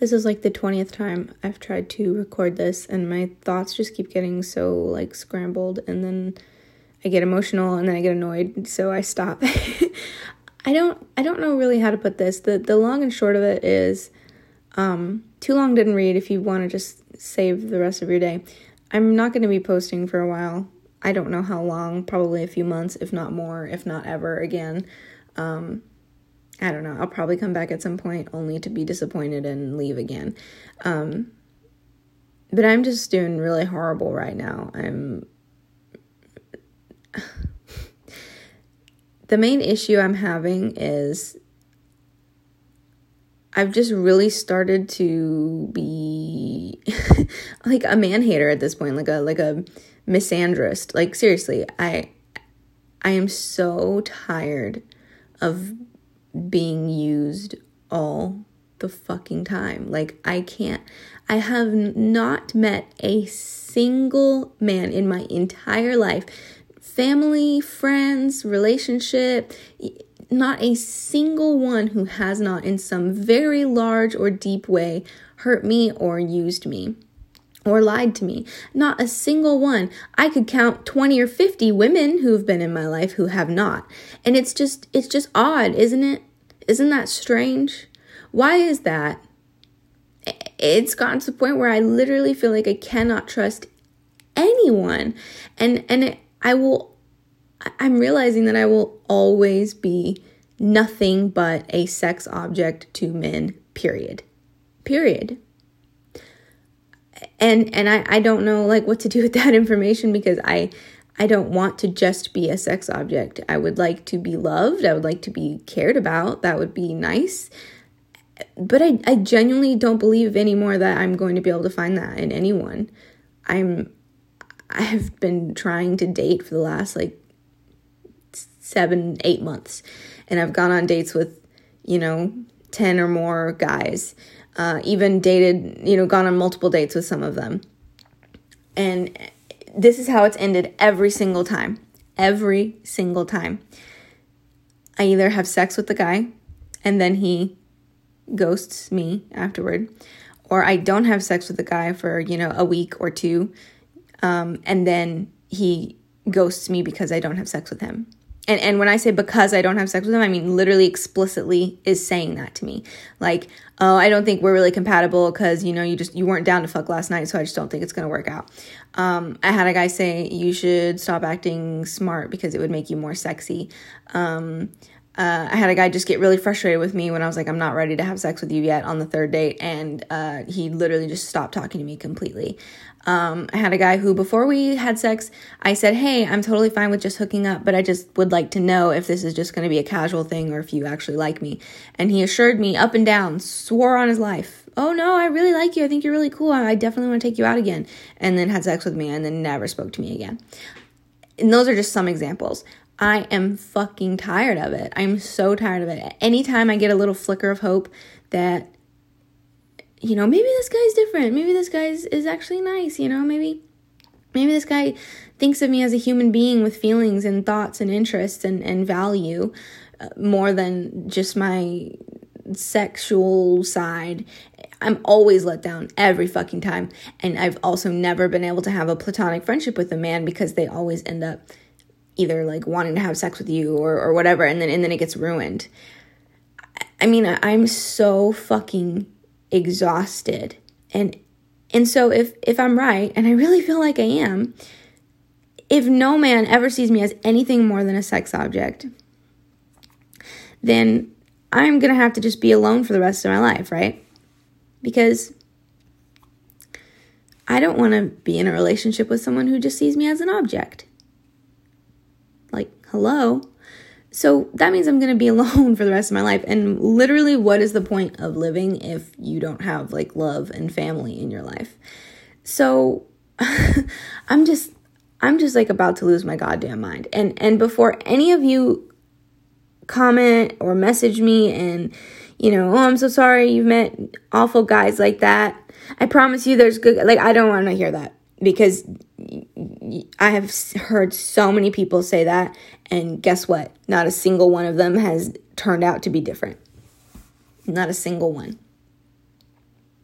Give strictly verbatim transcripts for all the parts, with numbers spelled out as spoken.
This is like the twentieth time I've tried to record this, and my thoughts just keep getting so like scrambled, and then I get emotional, and then I get annoyed, so I stop. I don't I don't know really how to put this. The the long and short of it is, um, too long didn't read if you want to just save the rest of your day. I'm not going to be posting for a while. I don't know how long, probably a few months, if not more, if not ever again. Um, I don't know. I'll probably come back at some point only to be disappointed and leave again. Um, but I'm just doing really horrible right now. I'm... The main issue I'm having is I've just really started to be like a man hater at this point, like a like a misandrist. Like seriously, I I am so tired of being used all the fucking time. Like I can't I have not met a single man in my entire life, family, friends, relationship, not a single one who has not in some very large or deep way hurt me or used me or lied to me. Not a single one. I could count twenty or fifty women who've been in my life who have not. And it's just, it's just odd, isn't it? Isn't that strange? Why is that? It's gotten to the point where I literally feel like I cannot trust anyone. And, and it, I will I'm realizing that I will always be nothing but a sex object to men, period. Period. And and I, I don't know like what to do with that information because I I don't want to just be a sex object. I would like to be loved. I would like to be cared about. That would be nice. But I, I genuinely don't believe anymore that I'm going to be able to find that in anyone. I'm I have been trying to date for the last like seven, eight months. And I've gone on dates with, you know, ten or more guys. Uh, even dated, you know, gone on multiple dates with some of them. And this is how it's ended every single time. Every single time. I either have sex with the guy and then he ghosts me afterward. Or I don't have sex with the guy for, you know, a week or two. Um, and then he ghosts me because I don't have sex with him. And and when I say because I don't have sex with him, I mean literally explicitly is saying that to me. Like, oh, I don't think we're really compatible because, you know, you just, you weren't down to fuck last night, so I just don't think it's going to work out. Um, I had a guy say, you should stop acting smart because it would make you more sexy. Um, uh, I had a guy just get really frustrated with me when I was like, I'm not ready to have sex with you yet on the third date. And uh, he literally just stopped talking to me completely. Um, I had a guy who, before we had sex, I said, hey, I'm totally fine with just hooking up, but I just would like to know if this is just going to be a casual thing or if you actually like me. And he assured me up and down, swore on his life, oh no, I really like you. I think you're really cool. I definitely want to take you out again. And then had sex with me and then never spoke to me again. And those are just some examples. I am fucking tired of it. I'm so tired of it. Anytime I get a little flicker of hope that, you know, maybe this guy's different. Maybe this guy is, is actually nice, you know, maybe, maybe this guy thinks of me as a human being with feelings and thoughts and interests and, and value uh, more than just my sexual side. I'm always let down every fucking time. And I've also never been able to have a platonic friendship with a man because they always end up either like wanting to have sex with you or, or whatever. And then, and then it gets ruined. I mean, I'm so fucking exhausted. And and so if if I'm right, and I really feel like I am, if no man ever sees me as anything more than a sex object, then I'm going to have to just be alone for the rest of my life, right? Because I don't want to be in a relationship with someone who just sees me as an object. Like, hello? So that means I'm going to be alone for the rest of my life. And literally, what is the point of living if you don't have like love and family in your life? So I'm just, I'm just like about to lose my goddamn mind. And, and before any of you comment or message me and, you know, oh, I'm so sorry you've met awful guys like that, I promise you there's good, like, I don't want to hear that. Because I have heard so many people say that, and guess what? Not a single one of them has turned out to be different. Not a single one.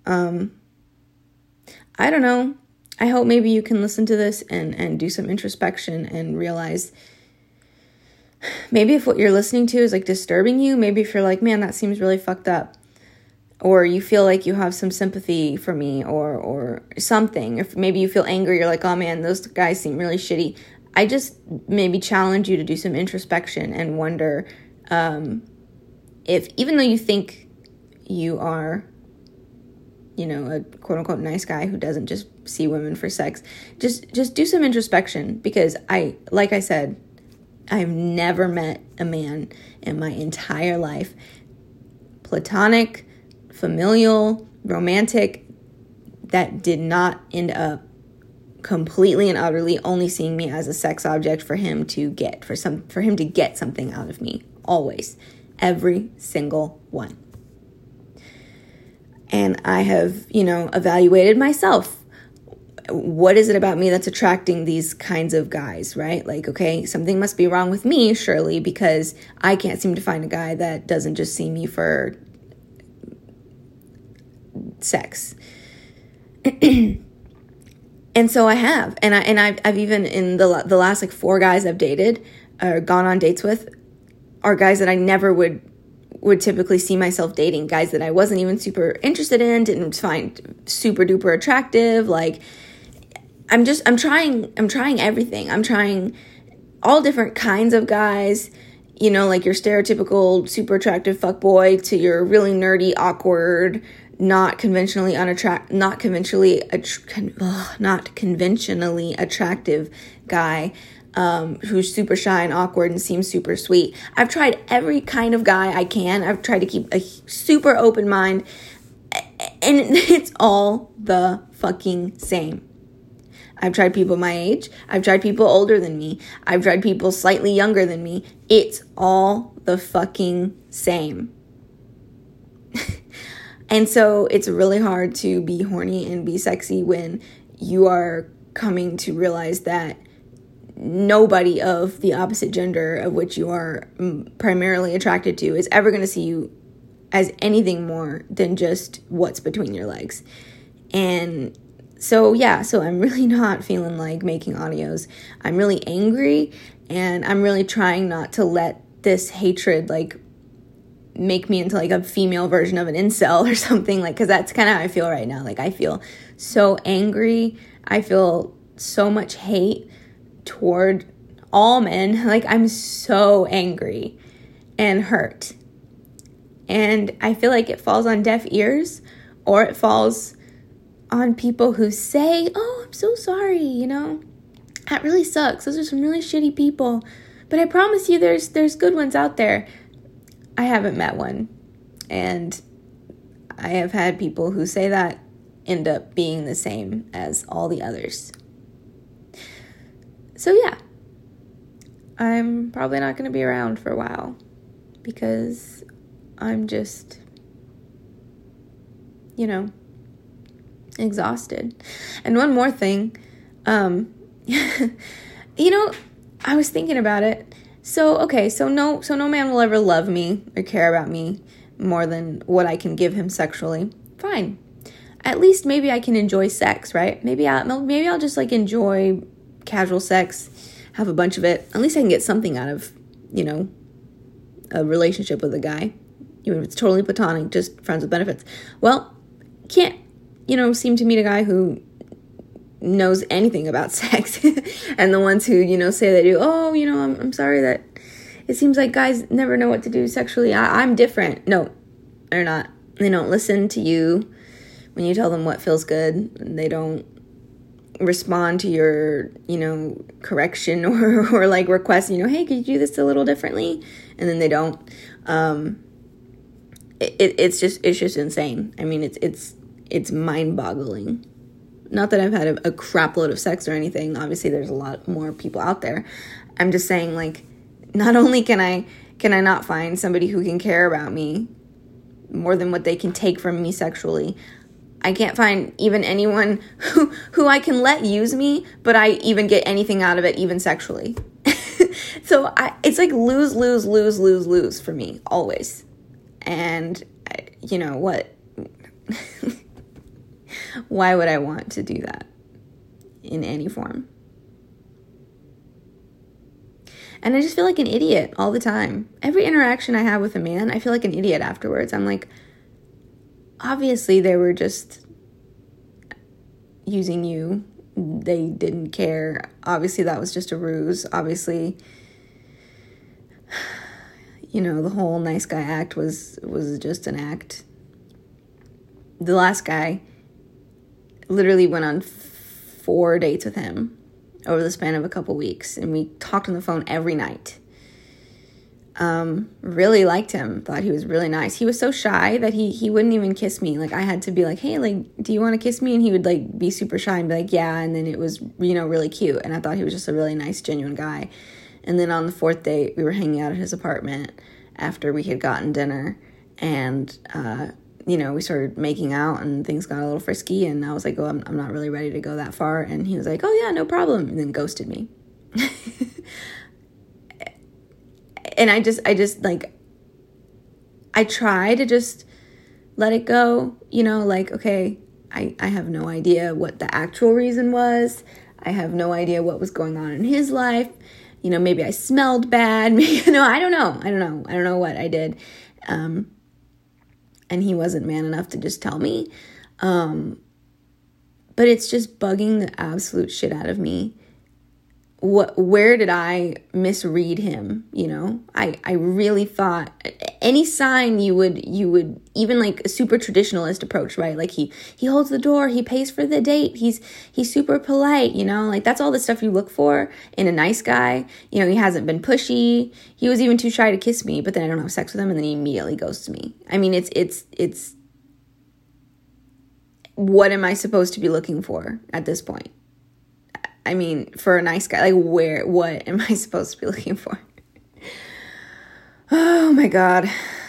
Um, I don't know. I hope maybe you can listen to this and, and do some introspection and realize maybe if what you're listening to is like disturbing you, maybe if you're like, man, that seems really fucked up, or you feel like you have some sympathy for me, or or something. If maybe you feel angry, you're like, oh man, those guys seem really shitty. I just maybe challenge you to do some introspection and wonder um, if, even though you think you are, you know, a quote unquote nice guy who doesn't just see women for sex, just just do some introspection, because I, like I said, I've never met a man in my entire life, platonic, familial, romantic, that did not end up completely and utterly only seeing me as a sex object for him to get, for some, for him to get something out of me. Always. Every single one. And I have, you know, evaluated myself. What is it about me that's attracting these kinds of guys, right? Like, okay, something must be wrong with me, surely, because I can't seem to find a guy that doesn't just see me for sex. And so I have, and I and I've, I've even in the the last like four guys I've dated or gone on dates with are guys that I never would would typically see myself dating. Guys that I wasn't even super interested in, didn't find super duper attractive. Like, I'm just I'm trying I'm trying everything. I'm trying all different kinds of guys. You know, like your stereotypical super attractive fuckboy to your really nerdy, awkward, not conventionally unattract, not conventionally, att- con- ugh, not conventionally attractive guy um, who's super shy and awkward and seems super sweet. I've tried every kind of guy I can. I've tried to keep a super open mind, and it's all the fucking same. I've tried people my age. I've tried people older than me. I've tried people slightly younger than me. It's all the fucking same. And so it's really hard to be horny and be sexy when you are coming to realize that nobody of the opposite gender of which you are primarily attracted to is ever going to see you as anything more than just what's between your legs. And so, yeah, so I'm really not feeling like making audios. I'm really angry, and I'm really trying not to let this hatred, like, make me into like a female version of an incel or something, like, because that's kind of how I feel right now. Like, I feel so angry. I feel so much hate toward all men. Like, I'm so angry and hurt, and I feel like it falls on deaf ears, or it falls on people who say, oh, I'm so sorry, you know, that really sucks. Those are some really shitty people, but I promise you there's there's good ones out there. I haven't met one, and I have had people who say that end up being the same as all the others. So yeah, I'm probably not going to be around for a while because I'm just, you know, exhausted. And one more thing, um, you know, I was thinking about it. So, okay, so no so no man will ever love me or care about me more than what I can give him sexually. Fine. At least maybe I can enjoy sex, right? Maybe I'll, maybe I'll just, like, enjoy casual sex, have a bunch of it. At least I can get something out of, you know, a relationship with a guy. Even if it's totally platonic, just friends with benefits. Well, can't, you know, seem to meet a guy who knows anything about sex. And the ones who, you know, say they do, oh, you know, I'm, I'm sorry that it seems like guys never know what to do sexually. I, I'm different. No, they're not. They don't listen to you when you tell them what feels good. They don't respond to your, you know, correction or, or like request, you know, hey, could you do this a little differently? And then they don't. Um, it, it, it's just, it's just insane. I mean, it's, it's, it's mind-boggling. Not that I've had a, a crap load of sex or anything. Obviously, there's a lot more people out there. I'm just saying, like, not only can I can I not find somebody who can care about me more than what they can take from me sexually, I can't find even anyone who, who I can let use me, but I even get anything out of it, even sexually. So I, it's like lose, lose, lose, lose, lose for me, always. And, you know, what... Why would I want to do that in any form? And I just feel like an idiot all the time. Every interaction I have with a man, I feel like an idiot afterwards. I'm like, obviously they were just using you. They didn't care. Obviously that was just a ruse. Obviously, you know, the whole nice guy act was was just an act. The last guy literally went on four dates with him over the span of a couple weeks, and we talked on the phone every night. Um, really liked him, thought he was really nice. He was so shy that he he wouldn't even kiss me. Like, I had to be like, hey, like, do you want to kiss me? And he would like be super shy and be like, yeah. And then it was, you know, really cute. And I thought he was just a really nice, genuine guy. And then on the fourth date, we were hanging out at his apartment after we had gotten dinner, and uh, you know, we started making out and things got a little frisky, and I was like, oh, I'm, I'm not really ready to go that far. And he was like, oh yeah, no problem. And then ghosted me. And I just, I just like, I try to just let it go, you know, like, okay, I, I have no idea what the actual reason was. I have no idea what was going on in his life. You know, maybe I smelled bad. Maybe, you know, I don't know. I don't know. I don't know what I did. Um, and he wasn't man enough to just tell me. Um, but it's just bugging the absolute shit out of me. What, where did I misread him? You know, I, I really thought any sign you would, you would even like a super traditionalist approach, right? Like he, he holds the door, he pays for the date. He's, he's super polite, you know, like that's all the stuff you look for in a nice guy. You know, he hasn't been pushy. He was even too shy to kiss me, but then I don't have sex with him. And then he immediately goes to me. I mean, it's, it's, it's, what am I supposed to be looking for at this point? I mean, for a nice guy, like where, what am I supposed to be looking for? Oh my God.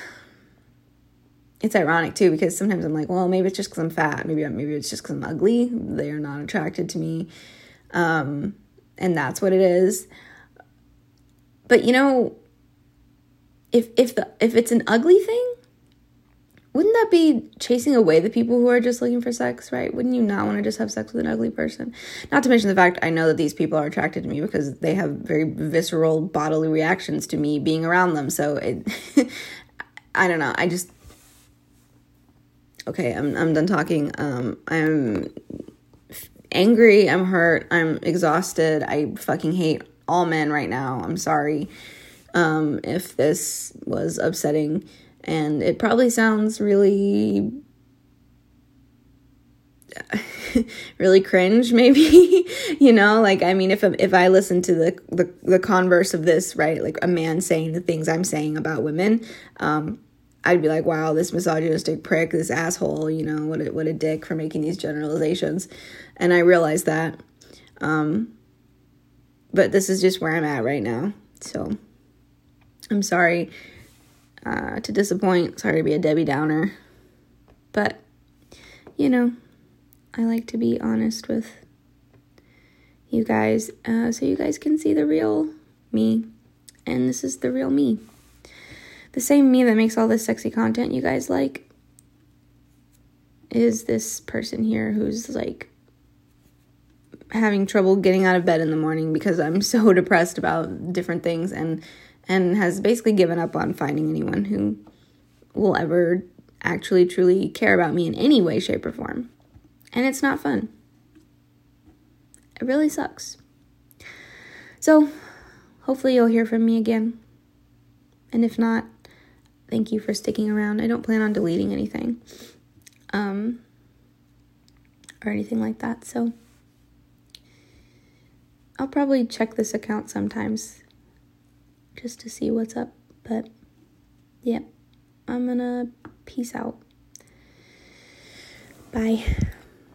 It's ironic too, because sometimes I'm like, well, maybe it's just because I'm fat. Maybe, maybe it's just because I'm ugly. They're not attracted to me. Um, and that's what it is. But you know, if, if the, if it's an ugly thing, wouldn't that be chasing away the people who are just looking for sex, right? Wouldn't you not want to just have sex with an ugly person? Not to mention the fact I know that these people are attracted to me because they have very visceral bodily reactions to me being around them. So it, I don't know. I just, okay, I'm I'm done talking. Um, I'm angry. I'm hurt. I'm exhausted. I fucking hate all men right now. I'm sorry um, if this was upsetting. And it probably sounds really, really cringe, maybe, you know, like, I mean, if, if I listen to the, the, the converse of this, right, like a man saying the things I'm saying about women, um, I'd be like, wow, this misogynistic prick, this asshole, you know, what a, what a dick for making these generalizations. And I realize that, um, but this is just where I'm at right now. So I'm sorry. Uh, to disappoint, sorry to be a Debbie Downer, but, you know, I like to be honest with you guys, uh, so you guys can see the real me, and this is the real me, the same me that makes all this sexy content you guys like, is this person here who's, like, having trouble getting out of bed in the morning because I'm so depressed about different things, and and has basically given up on finding anyone who will ever actually truly care about me in any way, shape, or form. And it's not fun. It really sucks. So, hopefully you'll hear from me again. And if not, thank you for sticking around. I don't plan on deleting anything. Um, or anything like that, so I'll probably check this account sometimes just to see what's up, but yeah, I'm gonna peace out. Bye.